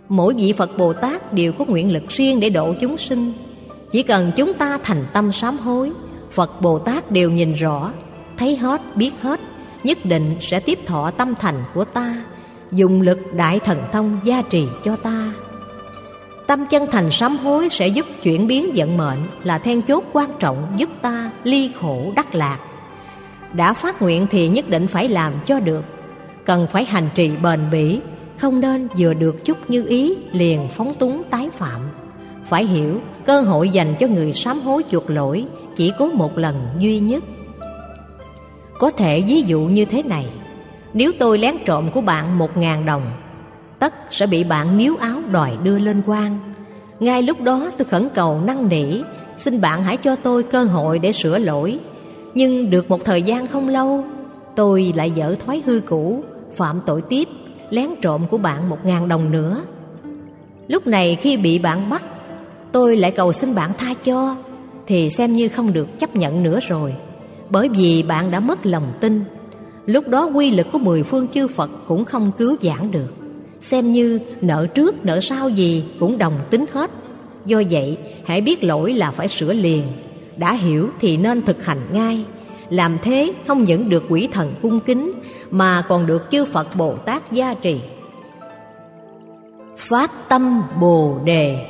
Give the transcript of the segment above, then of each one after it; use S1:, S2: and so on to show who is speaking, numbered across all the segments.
S1: Mỗi vị Phật Bồ Tát đều có nguyện lực riêng để độ chúng sinh. Chỉ cần chúng ta thành tâm sám hối, Phật Bồ Tát đều nhìn rõ, thấy hết, biết hết, nhất định sẽ tiếp thọ tâm thành của ta, dùng lực đại thần thông gia trì cho ta. Tâm chân thành sám hối sẽ giúp chuyển biến vận mệnh, là then chốt quan trọng giúp ta ly khổ đắc lạc. Đã phát nguyện thì nhất định phải làm cho được, cần phải hành trì bền bỉ, không nên vừa được chút như ý liền phóng túng tái phạm. Phải hiểu cơ hội dành cho người sám hối chuộc lỗi chỉ có một lần duy nhất. Có thể ví dụ như thế này: nếu tôi lén trộm của bạn 1.000 đồng, tất sẽ bị bạn níu áo đòi đưa lên quan. Ngay lúc đó tôi khẩn cầu năn nỉ, xin bạn hãy cho tôi cơ hội để sửa lỗi. Nhưng được một thời gian không lâu, tôi lại dở thói hư cũ, phạm tội tiếp, lén trộm của bạn 1.000 đồng nữa. Lúc này khi bị bạn bắt, tôi lại cầu xin bạn tha cho, thì xem như không được chấp nhận nữa rồi, bởi vì bạn đã mất lòng tin. Lúc đó quy lực của 10 phương chư Phật cũng không cứu vãn được, xem như nợ trước nợ sau gì cũng đồng tính hết. Do vậy hãy biết lỗi là phải sửa liền, đã hiểu thì nên thực hành ngay. Làm thế không những được quỷ thần cung kính mà còn được chư Phật Bồ Tát gia trì. Phát tâm Bồ Đề.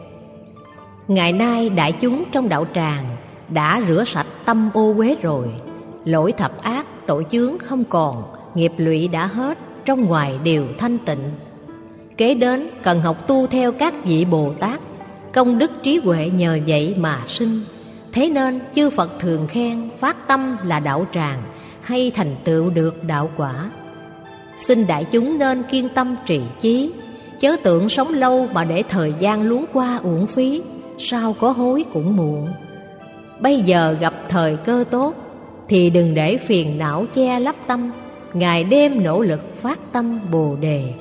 S1: Ngày nay đại chúng trong đạo tràng đã rửa sạch tâm ô uế rồi, lỗi thập ác, tội chướng không còn, nghiệp lụy đã hết, trong ngoài đều thanh tịnh. Kế đến cần học tu theo các vị Bồ Tát, công đức trí huệ nhờ vậy mà sinh. Thế nên chư Phật thường khen phát tâm là đạo tràng, hay thành tựu được đạo quả. Xin đại chúng nên kiên tâm trì chí, chớ tưởng sống lâu mà để thời gian luống qua uổng phí, sau có hối cũng muộn. Bây giờ gặp thời cơ tốt, thì đừng để phiền não che lấp tâm, ngày đêm nỗ lực phát tâm Bồ Đề.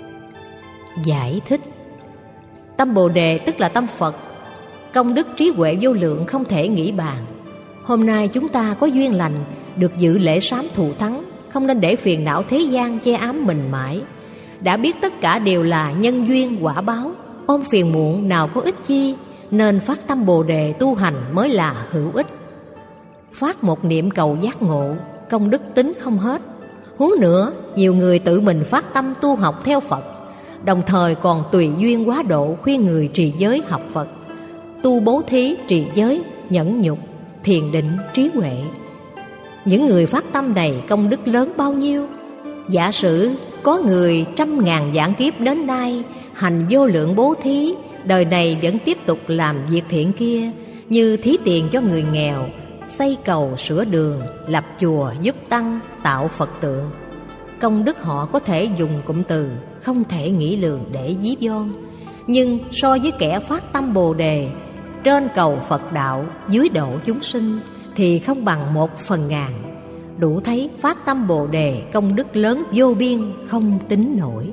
S1: Giải thích: tâm Bồ Đề tức là tâm Phật, công đức trí huệ vô lượng không thể nghĩ bàn. Hôm nay chúng ta có duyên lành được dự lễ sám thù thắng, không nên để phiền não thế gian che ám mình mãi. Đã biết tất cả đều là nhân duyên quả báo, ôm phiền muộn nào có ích chi, nên phát tâm Bồ Đề tu hành mới là hữu ích. Phát một niệm cầu giác ngộ, công đức tính không hết. Huống nữa, nhiều người tự mình phát tâm tu học theo Phật, đồng thời còn tùy duyên quá độ khuyên người trì giới học Phật, tu bố thí, trì giới, nhẫn nhục, thiền định, trí huệ. Những người phát tâm này công đức lớn bao nhiêu? Giả sử có người 100.000 vạn kiếp đến nay hành vô lượng bố thí, đời này vẫn tiếp tục làm việc thiện kia, như thí tiền cho người nghèo, xây cầu sửa đường, lập chùa giúp tăng, tạo Phật tượng. Công đức họ có thể dùng cụm từ không thể nghĩ lường để ví von. Nhưng so với kẻ phát tâm Bồ Đề, trên cầu Phật đạo, dưới độ chúng sinh, thì không bằng 1/1000. Đủ thấy phát tâm Bồ Đề công đức lớn vô biên không tính nổi.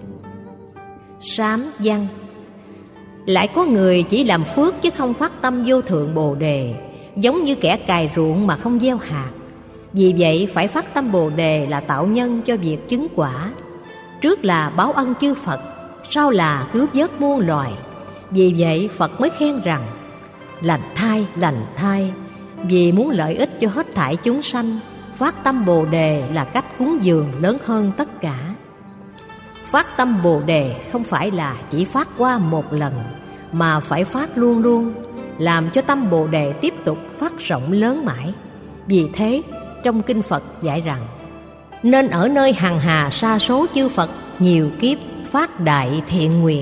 S1: Sám văn. Lại có người chỉ làm phước chứ không phát tâm vô thượng Bồ Đề, giống như kẻ cày ruộng mà không gieo hạt. Vì vậy phải phát tâm Bồ Đề là tạo nhân cho việc chứng quả. Trước là báo ân chư Phật, sau là cứu vớt muôn loài. Vì vậy Phật mới khen rằng: lành thai, vì muốn lợi ích cho hết thảy chúng sanh, phát tâm Bồ Đề là cách cúng dường lớn hơn tất cả. Phát tâm Bồ Đề không phải là chỉ phát qua một lần, mà phải phát luôn luôn, làm cho tâm Bồ Đề tiếp tục phát rộng lớn mãi. Vì thế trong kinh Phật dạy rằng: nên ở nơi hằng hà sa số chư Phật, nhiều kiếp phát đại thiện nguyện.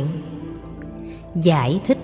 S1: Giải thích: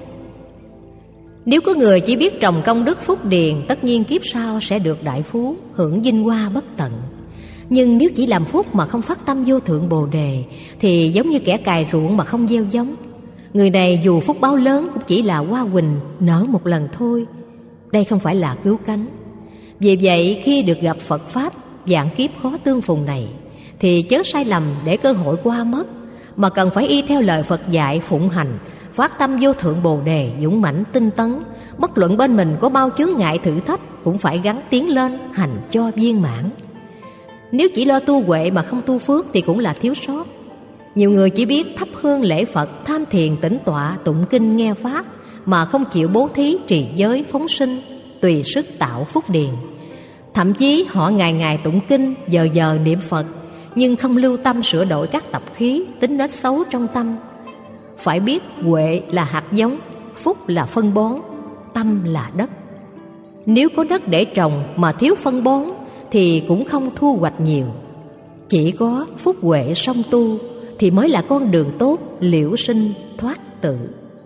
S1: nếu có người chỉ biết trồng công đức phúc điền, tất nhiên kiếp sau sẽ được đại phú, hưởng vinh hoa bất tận. Nhưng nếu chỉ làm phúc mà không phát tâm vô thượng Bồ Đề, thì giống như kẻ cày ruộng mà không gieo giống. Người này dù phúc báo lớn cũng chỉ là hoa huỳnh nở một lần thôi. Đây không phải là cứu cánh. Vì vậy khi được gặp Phật Pháp vạn kiếp khó tương phùng này, thì chớ sai lầm để cơ hội qua mất, mà cần phải y theo lời Phật dạy phụng hành, phát tâm vô thượng Bồ Đề dũng mãnh tinh tấn. Bất luận bên mình có bao chướng ngại thử thách, cũng phải gắng tiến lên hành cho viên mãn. Nếu chỉ lo tu huệ mà không tu phước thì cũng là thiếu sót. Nhiều người chỉ biết thắp hương lễ Phật, tham tham thiền tĩnh tọa tụng kinh nghe pháp, mà không chịu bố thí trì giới phóng sinh, tùy sức tạo phúc điền. Thậm chí họ ngày ngày tụng kinh, giờ giờ niệm Phật, nhưng không lưu tâm sửa đổi các tập khí, tính nết xấu trong tâm. Phải biết huệ là hạt giống, phúc là phân bón, tâm là đất. Nếu có đất để trồng mà thiếu phân bón thì cũng không thu hoạch nhiều. Chỉ có phúc huệ song tu thì mới là con đường tốt liễu sinh thoát tự.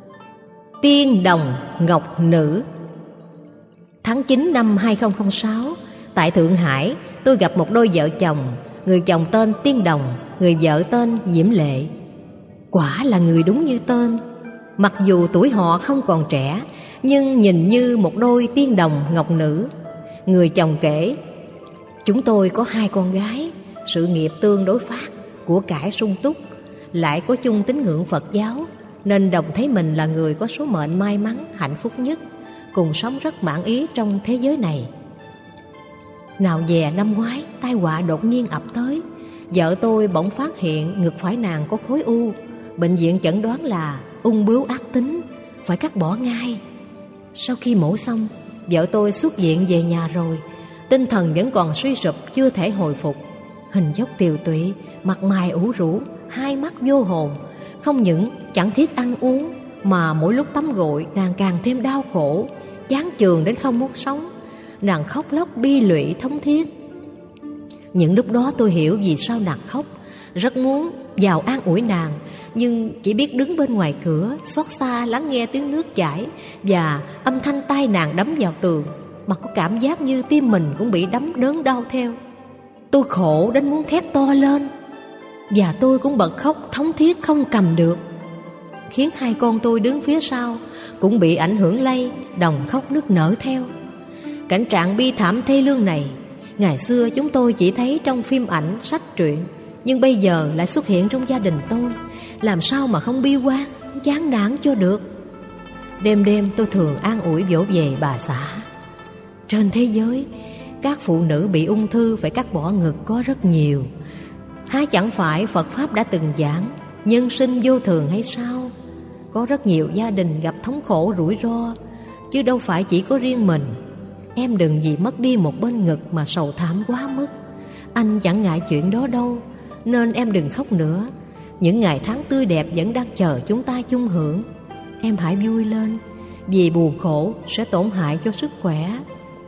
S1: Tiên đồng ngọc nữ. Tháng 9 năm 2006, tại Thượng Hải, tôi gặp một đôi vợ chồng. Người chồng tên Tiên Đồng, người vợ tên Diễm Lệ. Quả là người đúng như tên. Mặc dù tuổi họ không còn trẻ, nhưng nhìn như một đôi tiên đồng ngọc nữ. Người chồng kể: chúng tôi có 2 con gái, sự nghiệp tương đối phát, của cải sung túc, lại có chung tín ngưỡng Phật giáo, nên Đồng thấy mình là người có số mệnh may mắn, hạnh phúc nhất, cùng sống rất mãn ý trong thế giới này. Nào dè năm ngoái, tai họa đột nhiên ập tới. Vợ tôi bỗng phát hiện ngực phải nàng có khối u. Bệnh viện chẩn đoán là ung bướu ác tính, phải cắt bỏ ngay. Sau khi mổ xong, vợ tôi xuất viện về nhà rồi. Tinh thần vẫn còn suy sụp, chưa thể hồi phục. Hình dốc tiều tụy, mặt mày ủ rũ, hai mắt vô hồn. Không những chẳng thiết ăn uống, mà mỗi lúc tắm gội nàng càng thêm đau khổ, chán chường đến không muốn sống. Nàng khóc lóc bi lụy thống thiết. Những lúc đó tôi hiểu vì sao nàng khóc, rất muốn vào an ủi nàng, nhưng chỉ biết đứng bên ngoài cửa xót xa lắng nghe tiếng nước chảy và âm thanh tay nàng đấm vào tường, mà có cảm giác như tim mình cũng bị đấm đớn đau theo. Tôi khổ đến muốn thét to lên, và tôi cũng bật khóc thống thiết không cầm được, khiến 2 con tôi đứng phía sau cũng bị ảnh hưởng lây, đồng khóc nức nở theo. Cảnh trạng bi thảm thê lương này, ngày xưa chúng tôi chỉ thấy trong phim ảnh, sách truyện, nhưng bây giờ lại xuất hiện trong gia đình tôi. Làm sao mà không bi quan, chán nản cho được. Đêm đêm tôi thường an ủi dỗ về bà xã. Trên thế giới, các phụ nữ bị ung thư phải cắt bỏ ngực có rất nhiều. Há chẳng phải Phật Pháp đã từng giảng nhân sinh vô thường hay sao? Có rất nhiều gia đình gặp thống khổ rủi ro, chứ đâu phải chỉ có riêng mình. Em đừng vì mất đi một bên ngực mà sầu thảm quá mức. Anh chẳng ngại chuyện đó đâu, nên em đừng khóc nữa. Những ngày tháng tươi đẹp vẫn đang chờ chúng ta chung hưởng. Em hãy vui lên, vì buồn khổ sẽ tổn hại cho sức khỏe.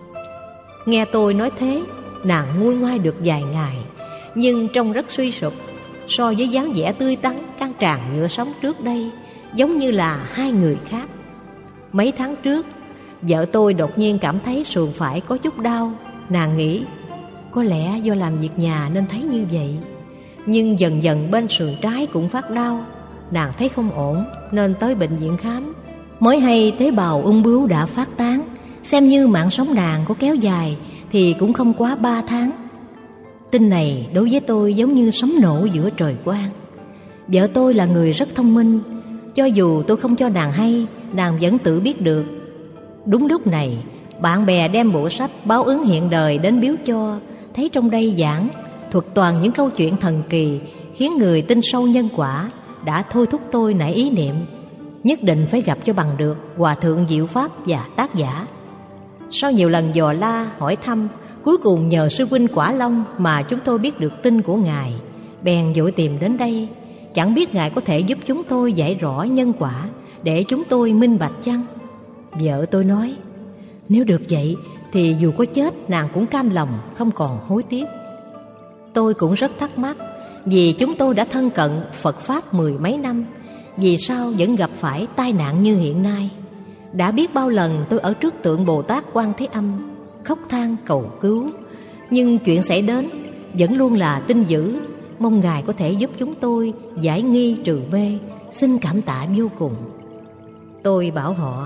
S1: Nghe tôi nói thế, nàng nguôi ngoai được vài ngày, nhưng trông rất suy sụp. So với dáng vẻ tươi tắn, căng tràn nhựa sống trước đây, giống như là 2 người khác. Mấy tháng trước, vợ tôi đột nhiên cảm thấy sườn phải có chút đau. Nàng nghĩ có lẽ do làm việc nhà nên thấy như vậy. Nhưng dần dần bên sườn trái cũng phát đau. Nàng thấy không ổn nên tới bệnh viện khám. Mới hay tế bào ung bướu đã phát tán. Xem như mạng sống nàng có kéo dài thì cũng không quá 3 tháng. Tin này đối với tôi giống như sấm nổ giữa trời quang. Vợ tôi là người rất thông minh. Cho dù tôi không cho nàng hay, nàng vẫn tự biết được. Đúng lúc này, bạn bè đem bộ sách Báo ứng hiện đời đến biếu cho. Thấy trong đây giảng thuật toàn những câu chuyện thần kỳ, khiến người tin sâu nhân quả, đã thôi thúc tôi nảy ý niệm nhất định phải gặp cho bằng được Hòa thượng Diệu Pháp và tác giả. Sau nhiều lần dò la hỏi thăm, cuối cùng nhờ sư huynh Quả Long mà chúng tôi biết được tin của ngài, bèn vội tìm đến đây. Chẳng biết ngài có thể giúp chúng tôi giải rõ nhân quả để chúng tôi minh bạch chăng? Vợ tôi nói, nếu được vậy thì dù có chết nàng cũng cam lòng, không còn hối tiếc. Tôi cũng rất thắc mắc, vì chúng tôi đã thân cận Phật Pháp 10 mấy năm, vì sao vẫn gặp phải tai nạn như hiện nay? Đã biết bao lần tôi ở trước tượng Bồ Tát Quan Thế Âm khóc than cầu cứu, nhưng chuyện xảy đến vẫn luôn là tin dữ. Mong ngài có thể giúp chúng tôi giải nghi trừ mê, xin cảm tạ vô cùng. Tôi bảo họ,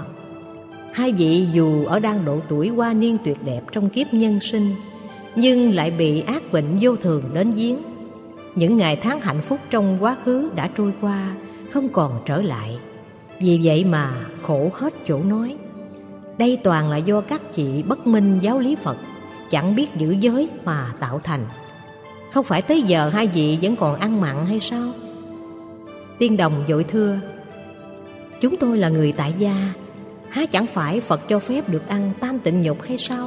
S1: 2 vị dù ở đang độ tuổi hoa niên tuyệt đẹp trong kiếp nhân sinh, nhưng lại bị ác bệnh vô thường đến giếng. Những ngày tháng hạnh phúc trong quá khứ đã trôi qua, không còn trở lại. Vì vậy mà khổ hết chỗ nói. Đây toàn là do các chị bất minh giáo lý Phật, chẳng biết giữ giới mà tạo thành. Không phải tới giờ 2 vị vẫn còn ăn mặn hay sao? Tiên Đồng vội thưa, chúng tôi là người tại gia, há chẳng phải Phật cho phép được ăn tam tịnh nhục hay sao?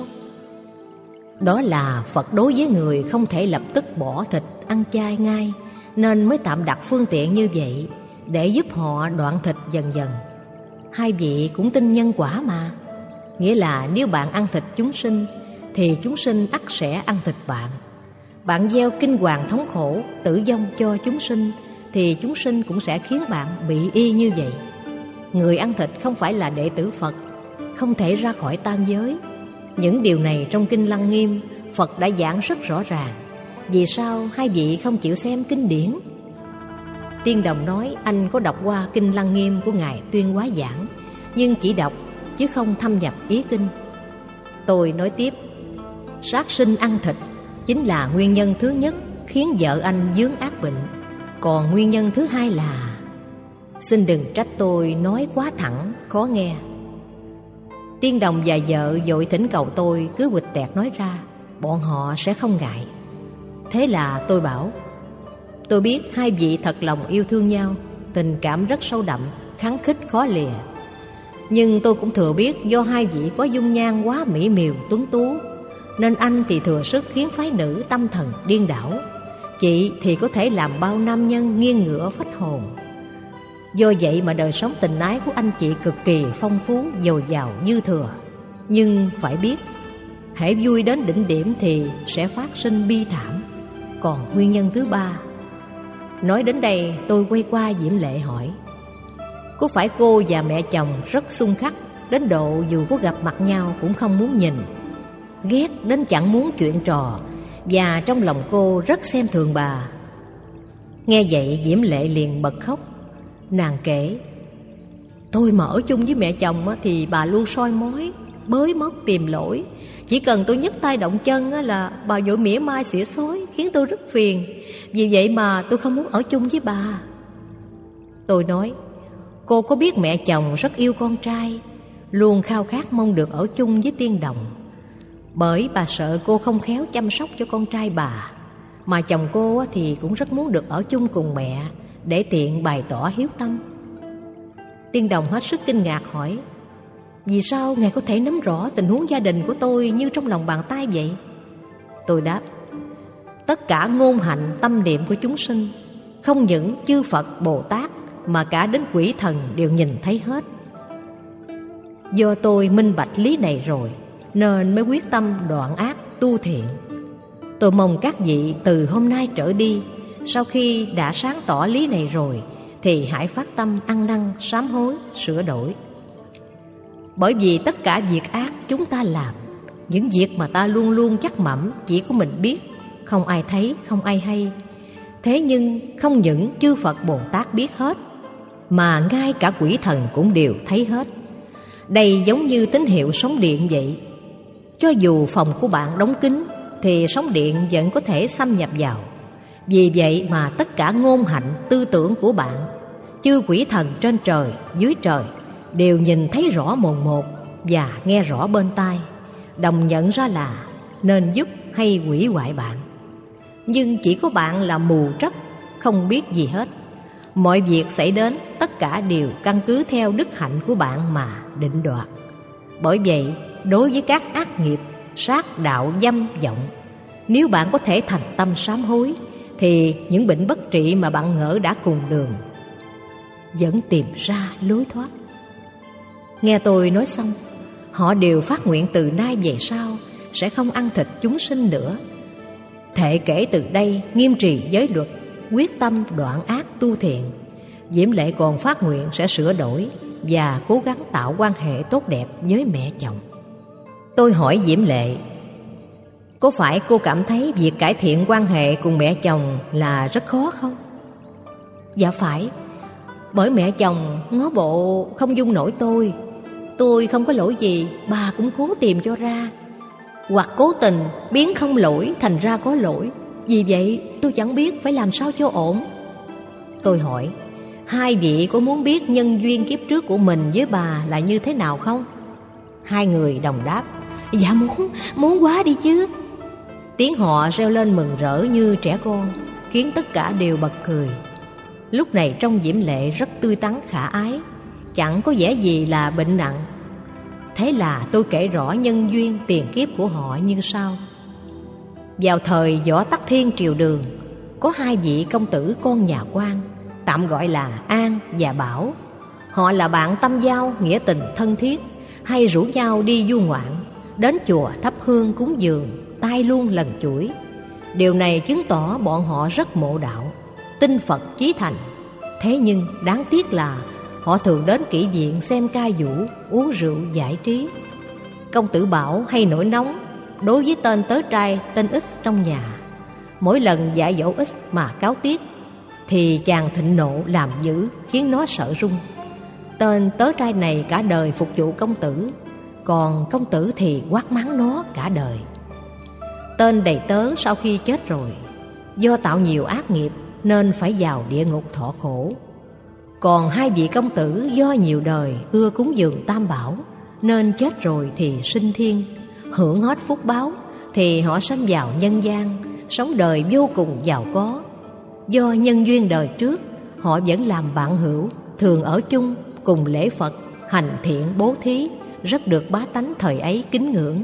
S1: Đó là Phật đối với người không thể lập tức bỏ thịt ăn chay ngay, nên mới tạm đặt phương tiện như vậy để giúp họ đoạn thịt dần dần. Hai vị cũng tin nhân quả mà. Nghĩa là nếu bạn ăn thịt chúng sinh thì chúng sinh ắt sẽ ăn thịt bạn. Bạn gieo kinh hoàng thống khổ, tử vong cho chúng sinh thì chúng sinh cũng sẽ khiến bạn bị y như vậy. Người ăn thịt không phải là đệ tử Phật, không thể ra khỏi tam giới. Những điều này trong Kinh Lăng Nghiêm Phật đã giảng rất rõ ràng. Vì sao hai vị không chịu xem kinh điển? Tiên Đồng nói anh có đọc qua Kinh Lăng Nghiêm của Ngài Tuyên Hóa giảng, nhưng chỉ đọc chứ không thâm nhập ý kinh. Tôi nói tiếp, sát sinh ăn thịt chính là nguyên nhân thứ nhất khiến vợ anh vướng ác bệnh. Còn nguyên nhân thứ hai là... Xin đừng trách tôi nói quá thẳng, khó nghe. Tiên Đồng và vợ vội thỉnh cầu tôi cứ quịch tẹt nói ra, bọn họ sẽ không ngại. Thế là tôi bảo, tôi biết hai vị thật lòng yêu thương nhau, tình cảm rất sâu đậm, khăng khít khó lìa. Nhưng tôi cũng thừa biết do hai vị có dung nhan quá mỹ miều tuấn tú, nên anh thì thừa sức khiến phái nữ tâm thần điên đảo. Chị thì có thể làm bao nam nhân nghiêng ngửa phách hồn. Do vậy mà đời sống tình ái của anh chị cực kỳ phong phú, dồi dào dư thừa. Nhưng phải biết, hễ vui đến đỉnh điểm thì sẽ phát sinh bi thảm. Còn nguyên nhân thứ ba... Nói đến đây tôi quay qua Diễm Lệ hỏi, có phải cô và mẹ chồng rất xung khắc đến độ dù có gặp mặt nhau cũng không muốn nhìn, ghét đến chẳng muốn chuyện trò, và trong lòng cô rất xem thường bà? Nghe vậy Diễm Lệ liền bật khóc. Nàng kể, tôi mà ở chung với mẹ chồng thì bà luôn soi mói, bới móc tìm lỗi. Chỉ cần tôi nhấc tay động chân là bà vội mỉa mai xỉa xói, khiến tôi rất phiền. Vì vậy mà tôi không muốn ở chung với bà. Tôi nói, cô có biết mẹ chồng rất yêu con trai, luôn khao khát mong được ở chung với Tiên Đồng. Bởi bà sợ cô không khéo chăm sóc cho con trai bà, mà chồng cô thì cũng rất muốn được ở chung cùng mẹ để tiện bày tỏ hiếu tâm. Tiên Đồng hết sức kinh ngạc hỏi, vì sao ngài có thể nắm rõ tình huống gia đình của tôi như trong lòng bàn tay vậy? Tôi đáp, tất cả ngôn hạnh tâm niệm của chúng sinh, không những chư Phật Bồ Tát mà cả đến quỷ thần đều nhìn thấy hết. Do tôi minh bạch lý này rồi nên mới quyết tâm đoạn ác tu thiện. Tôi mong các vị từ hôm nay trở đi, sau khi đã sáng tỏ lý này rồi thì hãy phát tâm ăn năn sám hối sửa đổi. Bởi vì tất cả việc ác chúng ta làm, những việc mà ta luôn luôn chắc mẩm chỉ có mình biết, không ai thấy, không ai hay. Thế nhưng không những chư Phật Bồ Tát biết hết, mà ngay cả quỷ thần cũng đều thấy hết. Đây giống như tín hiệu sóng điện vậy. Cho dù phòng của bạn đóng kín thì sóng điện vẫn có thể xâm nhập vào. Vì vậy mà tất cả ngôn hạnh tư tưởng của bạn, chư quỷ thần trên trời dưới trời đều nhìn thấy rõ mồn một và nghe rõ bên tai, đồng nhận ra là nên giúp hay hủy hoại bạn. Nhưng chỉ có bạn là mù trấp, không biết gì hết. Mọi việc xảy đến tất cả đều căn cứ theo đức hạnh của bạn mà định đoạt. Bởi vậy, đối với các ác nghiệp, sát đạo dâm vọng, nếu bạn có thể thành tâm sám hối thì những bệnh bất trị mà bạn ngỡ đã cùng đường vẫn tìm ra lối thoát. Nghe tôi nói xong, họ đều phát nguyện từ nay về sau sẽ không ăn thịt chúng sinh nữa. Thệ kể từ đây nghiêm trì giới luật, quyết tâm đoạn ác tu thiện. Diễm Lệ còn phát nguyện sẽ sửa đổi và cố gắng tạo quan hệ tốt đẹp với mẹ chồng. Tôi hỏi Diễm Lệ, có phải cô cảm thấy việc cải thiện quan hệ cùng mẹ chồng là rất khó không? Dạ phải, bởi mẹ chồng ngó bộ không dung nổi tôi. Tôi không có lỗi gì, bà cũng cố tìm cho ra, hoặc cố tình biến không lỗi thành ra có lỗi. Vì vậy tôi chẳng biết phải làm sao cho ổn. Tôi hỏi, hai vị có muốn biết nhân duyên kiếp trước của mình với bà là như thế nào không? Hai người đồng đáp, dạ muốn quá đi chứ. Tiếng họ reo lên mừng rỡ như trẻ con, khiến tất cả đều bật cười. Lúc này trông Diễm Lệ rất tươi tắn khả ái, chẳng có vẻ gì là bệnh nặng. Thế là tôi kể rõ nhân duyên tiền kiếp của họ như sau. Vào thời Võ Tắc Thiên triều Đường, có hai vị công tử con nhà quan, tạm gọi là An và Bảo. Họ là bạn tâm giao, nghĩa tình thân thiết, hay rủ nhau đi du ngoạn, đến chùa thắp hương cúng dường, tay luôn lần chuỗi. Điều này chứng tỏ bọn họ rất mộ đạo, tin Phật chí thành. Thế nhưng đáng tiếc là họ thường đến kỹ viện xem ca vũ, uống rượu giải trí. Công tử Bảo hay nổi nóng đối với tên tớ trai tên X trong nhà. Mỗi lần dạy dỗ X mà cáo tiếc thì chàng thịnh nộ làm dữ, khiến nó sợ run. Tên tớ trai này cả đời phục vụ công tử, còn công tử thì quát mắng nó cả đời. Tên đầy tớ sau khi chết rồi, do tạo nhiều ác nghiệp nên phải vào địa ngục thọ khổ. Còn hai vị công tử do nhiều đời ưa cúng dường Tam Bảo, nên chết rồi thì sinh thiên, hưởng hết phúc báo thì họ sanh vào nhân gian, sống đời vô cùng giàu có. Do nhân duyên đời trước, họ vẫn làm bạn hữu, thường ở chung, cùng lễ Phật, hành thiện bố thí, rất được bá tánh thời ấy kính ngưỡng.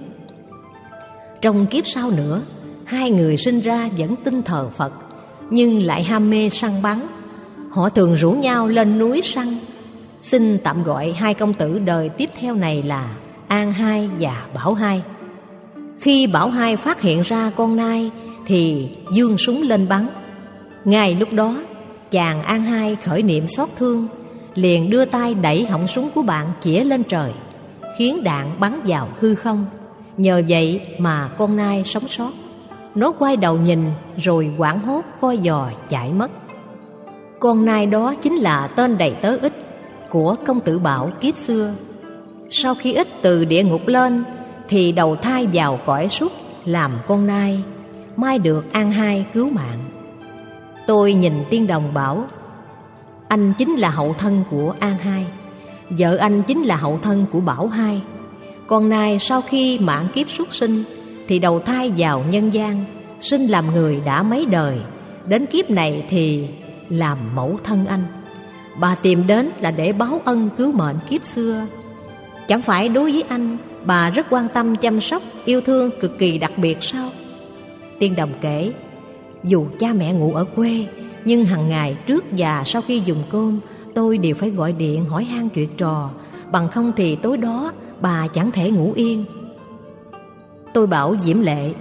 S1: Trong kiếp sau nữa, hai người sinh ra vẫn tin thờ Phật, nhưng lại ham mê săn bắn. Họ thường rủ nhau lên núi săn. Xin tạm gọi hai công tử đời tiếp theo này là An Hai và Bảo Hai. Khi Bảo Hai phát hiện ra con nai thì giương súng lên bắn. Ngay lúc đó, chàng An Hai khởi niệm xót thương, liền đưa tay đẩy họng súng của bạn chĩa lên trời, khiến đạn bắn vào hư không. Nhờ vậy mà con nai sống sót. Nó quay đầu nhìn rồi hoảng hốt co giò chạy mất. Con nai đó chính là tên đầy tớ Ích của công tử Bảo kiếp xưa. Sau khi Ích từ địa ngục lên thì đầu thai vào cõi súc làm con nai, may được An Hai cứu mạng. Tôi nhìn Tiên Đồng bảo: anh chính là hậu thân của An Hai, vợ anh chính là hậu thân của Bảo Hai. Con nai sau khi mãn kiếp súc sinh thì đầu thai vào nhân gian, sinh làm người đã mấy đời, đến kiếp này thì làm mẫu thân anh. Bà tìm đến là để báo ân cứu mệnh kiếp xưa. Chẳng phải đối với anh, bà rất quan tâm chăm sóc, yêu thương cực kỳ đặc biệt sao? Tiên Đồng kể, dù cha mẹ ngủ ở quê, nhưng hàng ngày trước và sau khi dùng cơm, tôi đều phải gọi điện hỏi han chuyện trò, bằng không thì tối đó bà chẳng thể ngủ yên. Tôi bảo Diễm Lệ: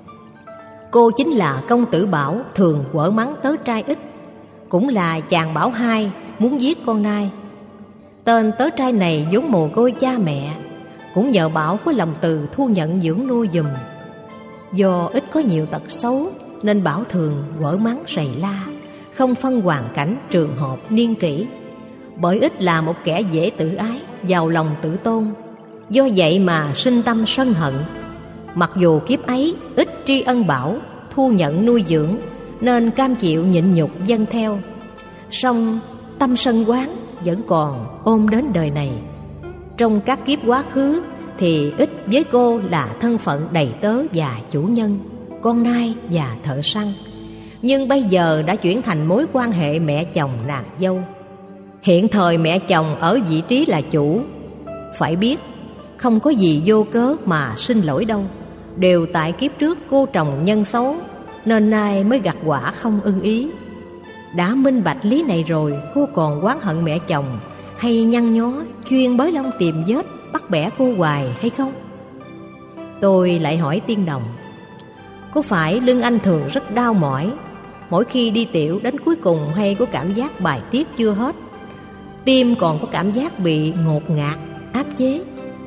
S1: cô chính là công tử Bảo thường quở mắng tớ trai Ích, cũng là chàng Bảo Hai muốn giết con nai. Tên tớ trai này vốn mồ côi cha mẹ, cũng nhờ Bảo có lòng từ thu nhận dưỡng nuôi giùm. Do Ích có nhiều tật xấu nên Bảo thường quở mắng rầy la, không phân hoàn cảnh, trường hợp, niên kỷ. Bởi Ích là một kẻ dễ tự ái, giàu lòng tự tôn, do vậy mà sinh tâm sân hận. Mặc dù kiếp ấy Ích tri ân Bảo, thu nhận nuôi dưỡng, nên cam chịu nhịn nhục vâng theo, song tâm sân oán vẫn còn ôm đến đời này. Trong các kiếp quá khứ thì Ích với cô là thân phận đầy tớ và chủ nhân, con nai và thợ săn. Nhưng bây giờ đã chuyển thành mối quan hệ mẹ chồng nàng dâu. Hiện thời mẹ chồng ở vị trí là chủ. Phải biết, không có gì vô cớ mà xin lỗi đâu. Đều tại kiếp trước cô trồng nhân xấu, nên nay mới gặt quả không ưng ý. Đã minh bạch lý này rồi, cô còn oán hận mẹ chồng, hay nhăn nhó chuyên bới lông tìm vết, bắt bẻ cô hoài hay không? Tôi lại hỏi Tiên Đồng: có phải lưng anh thường rất đau mỏi, mỗi khi đi tiểu đến cuối cùng hay có cảm giác bài tiết chưa hết, tim còn có cảm giác bị ngột ngạt, áp chế?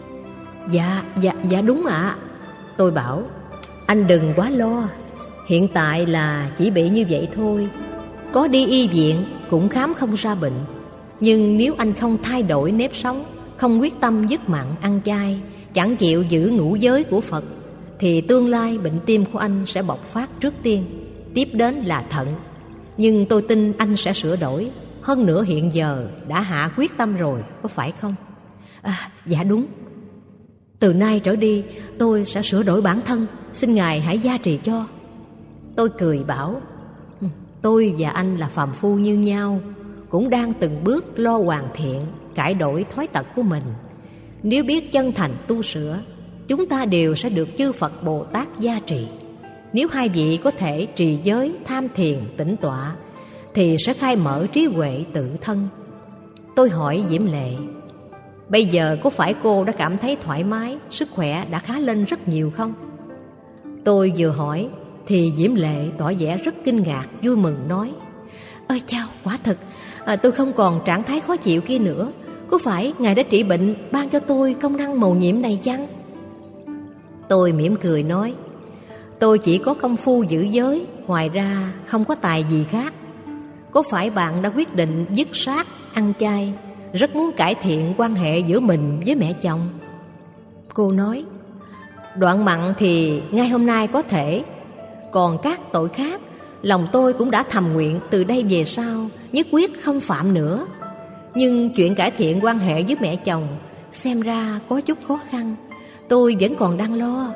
S1: Dạ đúng ạ. Tôi bảo: anh đừng quá lo, hiện tại là chỉ bị như vậy thôi, có đi y viện cũng khám không ra bệnh. Nhưng nếu anh không thay đổi nếp sống, không quyết tâm dứt mặn ăn chay, chẳng chịu giữ ngũ giới của Phật, thì tương lai bệnh tim của anh sẽ bộc phát trước tiên, tiếp đến là thận. Nhưng tôi tin anh sẽ sửa đổi. Hơn nữa hiện giờ đã hạ quyết tâm rồi, có phải không? Dạ đúng. Từ nay trở đi tôi sẽ sửa đổi bản thân, xin Ngài hãy gia trì cho. Tôi cười bảo: tôi và anh là phàm phu như nhau, cũng đang từng bước lo hoàn thiện. cải đổi thói tật của mình. Nếu biết chân thành tu sửa, chúng ta đều sẽ được chư Phật Bồ Tát gia trì. Nếu hai vị có thể trì giới, tham thiền, tĩnh tọa, thì sẽ khai mở trí huệ tự thân. Tôi hỏi Diễm Lệ: bây giờ có phải cô đã cảm thấy thoải mái, sức khỏe đã khá lên rất nhiều không? Tôi vừa hỏi thì Diễm Lệ tỏ vẻ rất kinh ngạc, vui mừng nói: ơi chao, quả thực tôi không còn trạng thái khó chịu kia nữa. Có phải Ngài đã trị bệnh ban cho tôi công năng mầu nhiệm này chăng? Tôi mỉm cười nói: tôi chỉ có công phu giữ giới, ngoài ra không có tài gì khác. Có phải bạn đã quyết định dứt sát, ăn chay, rất muốn cải thiện quan hệ giữa mình với mẹ chồng? Cô nói: đoạn mặn thì ngay hôm nay có thể, còn các tội khác lòng tôi cũng đã thầm nguyện từ đây về sau nhất quyết không phạm nữa. Nhưng chuyện cải thiện quan hệ với mẹ chồng xem ra có chút khó khăn, tôi vẫn còn đang lo.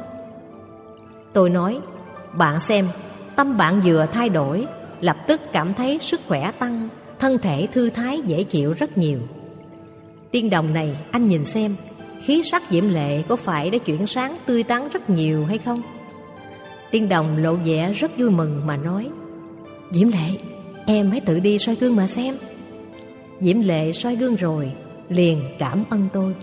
S1: Tôi nói: bạn xem, tâm bạn vừa thay đổi, lập tức cảm thấy sức khỏe tăng, thân thể thư thái dễ chịu rất nhiều. Tiên đồng này, anh nhìn xem, khí sắc Diễm Lệ có phải đã chuyển sáng tươi tắn rất nhiều hay không? Tiên đồng lộ vẻ rất vui mừng mà nói: Diễm Lệ, em hãy tự đi soi gương mà xem. Diễm Lệ soi gương rồi liền cảm ơn tôi.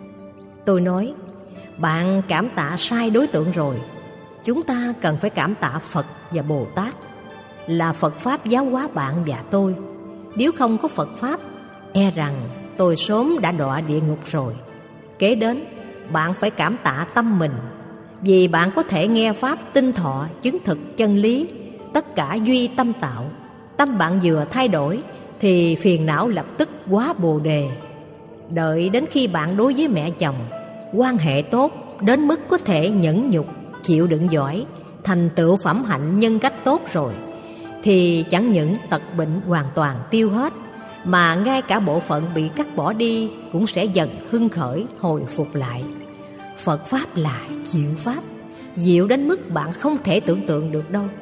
S1: Tôi nói: bạn cảm tạ sai đối tượng rồi. Chúng ta cần phải cảm tạ Phật và Bồ Tát. Là Phật Pháp giáo hóa bạn và tôi. Nếu không có Phật Pháp, e rằng tôi sớm đã đọa địa ngục rồi. Kế đến, bạn phải cảm tạ tâm mình, vì bạn có thể nghe Pháp tinh thọ, chứng thực chân lý. Tất cả duy tâm tạo. Tâm bạn vừa thay đổi thì phiền não lập tức hóa Bồ Đề. Đợi đến khi bạn đối với mẹ chồng quan hệ tốt đến mức có thể nhẫn nhục, chịu đựng giỏi, thành tựu phẩm hạnh nhân cách tốt rồi, thì chẳng những tật bệnh hoàn toàn tiêu hết, mà ngay cả bộ phận bị cắt bỏ đi cũng sẽ dần hưng khởi, hồi phục lại. Phật Pháp là diệu Pháp, diệu đến mức bạn không thể tưởng tượng được đâu.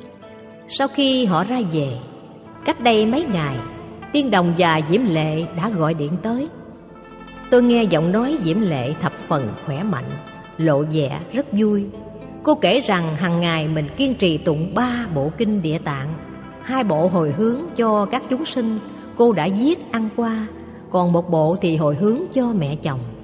S1: Sau khi họ ra về, cách đây mấy ngày, Tiên đồng và Diễm Lệ đã gọi điện tới. Tôi nghe giọng nói Diễm Lệ thập phần khỏe mạnh, lộ vẻ rất vui. Cô kể rằng hàng ngày mình kiên trì tụng 3 bộ kinh Địa Tạng, 2 bộ hồi hướng cho các chúng sinh cô đã viết ăn qua, còn 1 bộ thì hồi hướng cho mẹ chồng.